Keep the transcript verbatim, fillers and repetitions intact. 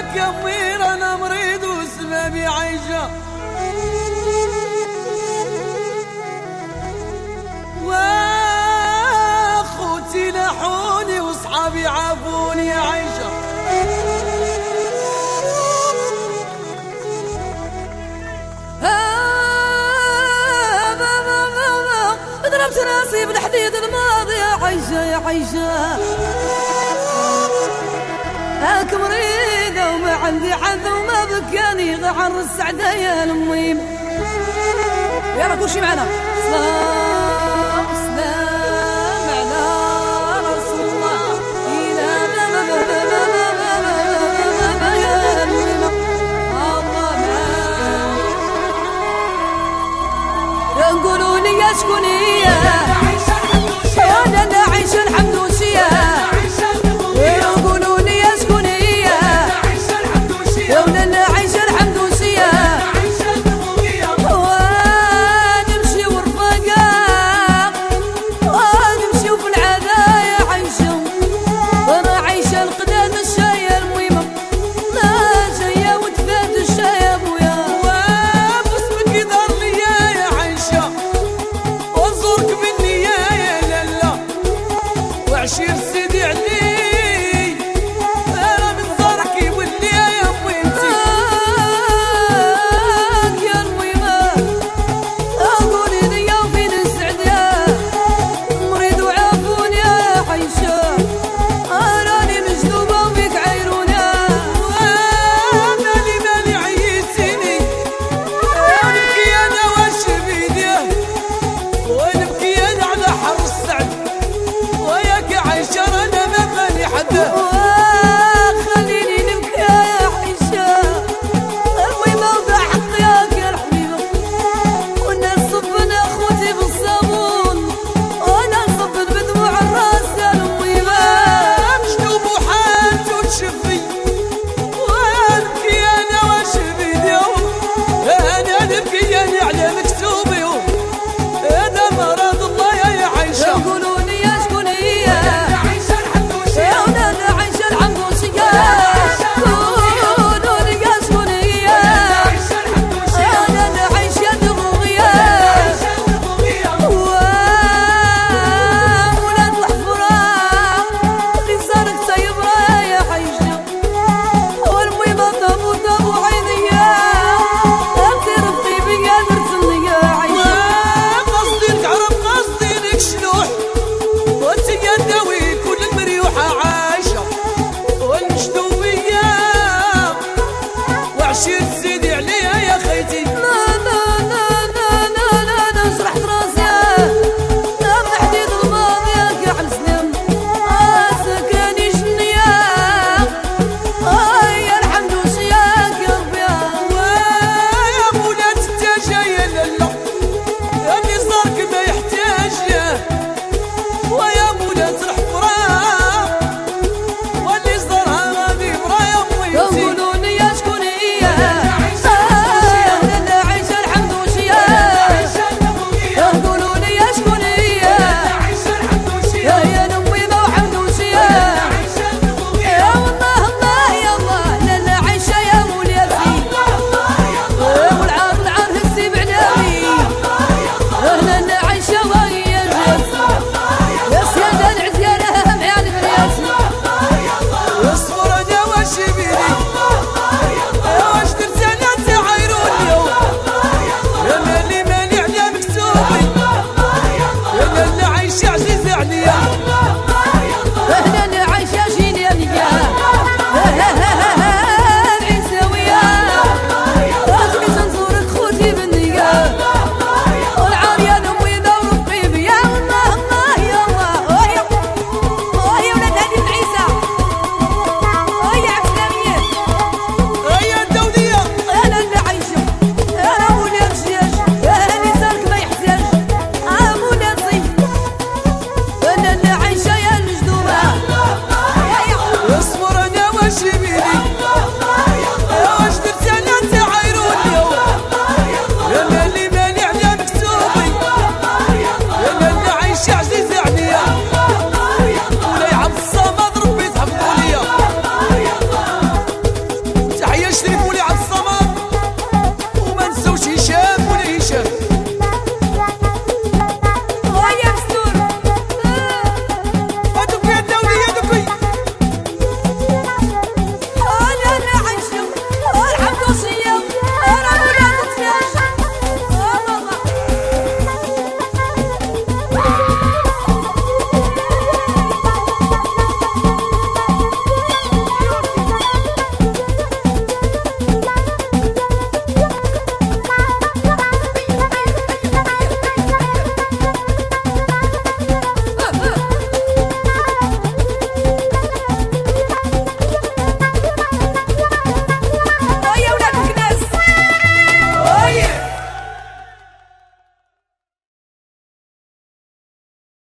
كمير انا مريض وسبابي عايشه واخوتي لحوني واصحابي عافوني عايشه ضربت راسي بالحديد الماضي يا عايشه يا عايشه هاك مريضة وما عندي حد وما بكاني غعر السعدة يا الميم يلا كل شي معنا سلام سلام على رسول الله إلى يا الميم الله معاك نقولوا لي يا شكون هي انا نعيش الحمدوشية يقولوا لي يا شكون هي وانا نعيش الحمدوشية ونمشي ورفقا ونمشي في العذايا عايشة وانا عايشة القدام الشاية المهمة لا جاية وتفات الشاية ابويا وباسمك يدار ليا يا عايشة وزورك مني يا يا لالا وعشير